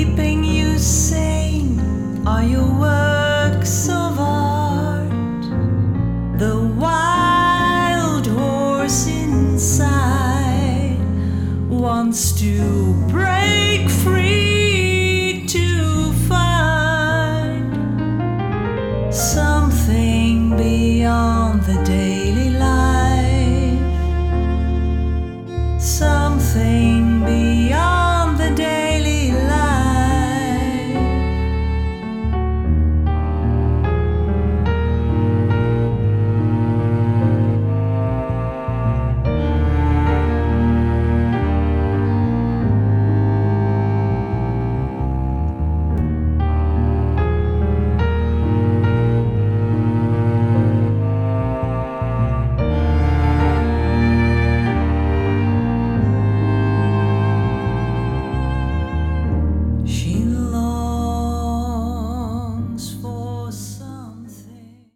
keeping you sane are your works of art. The wild horse inside wants to